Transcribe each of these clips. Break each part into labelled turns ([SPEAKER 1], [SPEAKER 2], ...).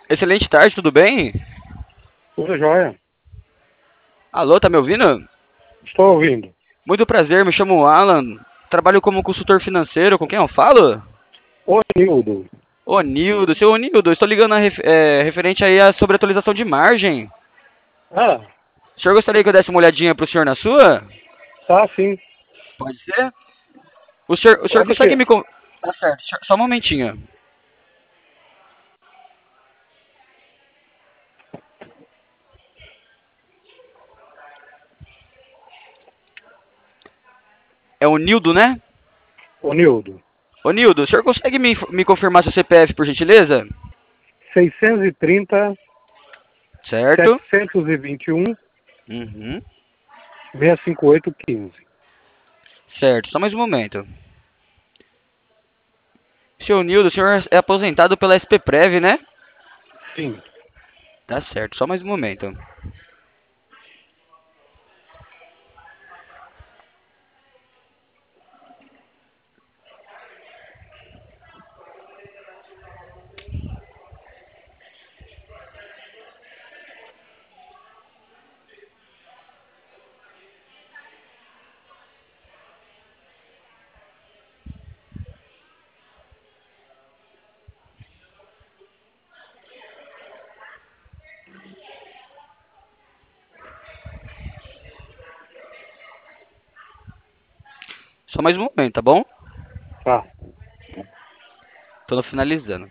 [SPEAKER 1] Excelente tarde, tudo bem?
[SPEAKER 2] Tudo jóia?
[SPEAKER 1] Alô, tá me ouvindo?
[SPEAKER 2] Estou ouvindo.
[SPEAKER 1] Muito prazer, me chamo Alan, trabalho como consultor financeiro, com quem eu falo?
[SPEAKER 2] Ô, Nildo.
[SPEAKER 1] Ô Nildo, estou ligando referente aí a sobre atualização de margem.
[SPEAKER 2] Ah,
[SPEAKER 1] O senhor gostaria que eu desse uma olhadinha pro senhor na sua?
[SPEAKER 2] tá sim.
[SPEAKER 1] Pode ser? O senhor
[SPEAKER 2] Pode
[SPEAKER 1] consegue
[SPEAKER 2] ser.
[SPEAKER 1] me... Tá certo, só um momentinho. É o Nildo, né?
[SPEAKER 2] Ô, Nildo.
[SPEAKER 1] Ô Nildo, o senhor consegue me confirmar seu CPF, por gentileza?
[SPEAKER 2] 630
[SPEAKER 1] Certo.
[SPEAKER 2] 721
[SPEAKER 1] Uhum.
[SPEAKER 2] 65815.
[SPEAKER 1] Certo, só mais um momento. Seu Nildo, o senhor é aposentado pela SPPrev, né?
[SPEAKER 2] Sim.
[SPEAKER 1] Tá certo, só mais um momento. Só mais um momento, tá bom?
[SPEAKER 2] Tá.
[SPEAKER 1] Tô no finalizando.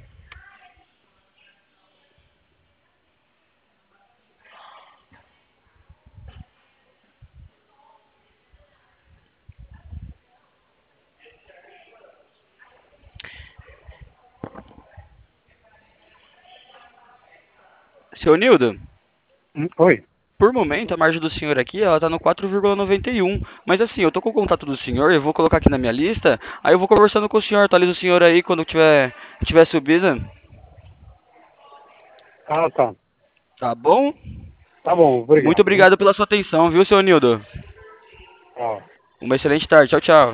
[SPEAKER 1] Seu Nildo,
[SPEAKER 2] Oi.
[SPEAKER 1] por momento a margem do senhor aqui, ela tá no 4,91. Mas assim, eu tô com o contato do senhor, eu vou colocar aqui na minha lista. Aí eu vou conversando com o senhor, atualiza o senhor aí quando tiver subida.
[SPEAKER 2] Ah, tá.
[SPEAKER 1] Tá bom?
[SPEAKER 2] Tá bom,
[SPEAKER 1] Muito
[SPEAKER 2] obrigado, hein?
[SPEAKER 1] obrigado pela sua atenção, viu, seu Nildo?
[SPEAKER 2] Ó.
[SPEAKER 1] Uma excelente tarde. Tchau, tchau.